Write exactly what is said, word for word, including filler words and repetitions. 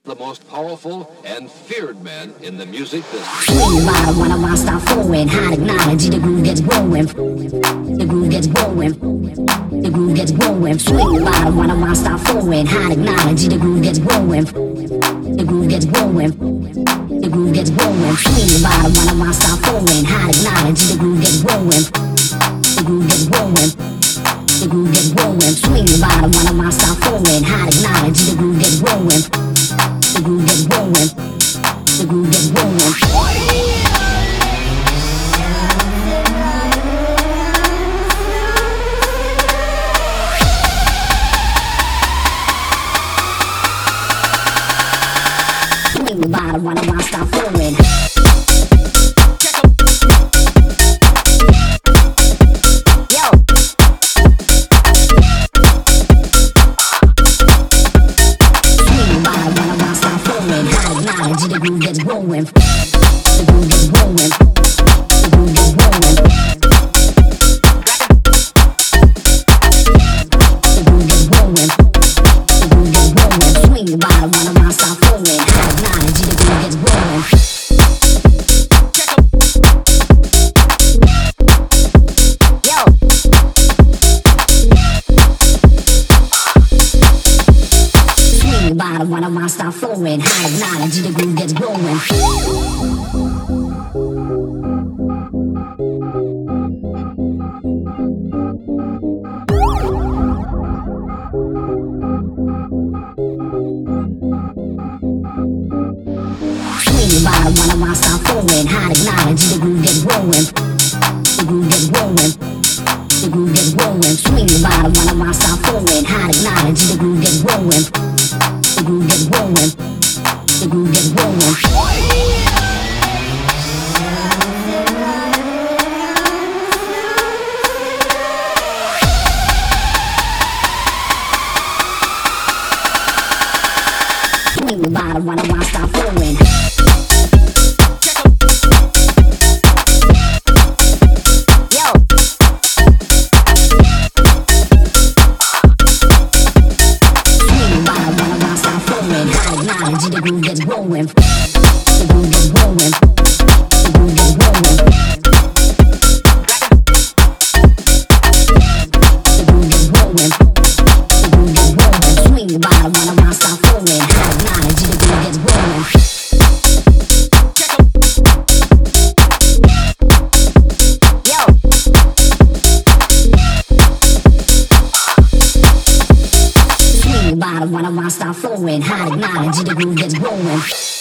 the most powerful and feared men in the music business. Swing the bottom when I want to start flowing. Hot technology, the groove gets growing. The groove gets growing. The groove gets growing. Swing the bottom when I want to start flowing. Hot technology, the groove gets growing. The groove gets growing. The groove gets growing. Swing the bottom when I want to start flowing. Hot technology, the groove gets growing. The groove gets growing. The groove gets growing. Swing the bottom when I want to start flowing. Hot technology, the groove gets growing. The groove gets growing. The groove gets growing. Swing the bottom when I want to start flowing. The groove gets growing. The groove gets growing. The groove gets growing. The groove gets growing. The groove gets growing. Swing the bottom when I want to start flowing. High technology, the groove gets growing. Yo. Swing the bottom when I want to start flowing. High technology, the groove gets growing. Swing the bottom when I want to start flowing. High technology, the groove gets growing. The groove gets growing. The groove gets growing. Swing the bottom when I want to start flowing. High technology, the groove gets growing. The groove gets growing. The groove gets growing. Swing the bottom when I want to start flowing. Yo. Swing the bottom when I want to start flowing. High technology, the groove gets growing. The groove gets growing. The groove gets growing. The groove gets growing. The groove gets growing. Swing the bottom when I want to start flowing. High technology, the groove gets growing. Yo. Swing the bottom when I want to start flowing. High technology, the groove gets growing.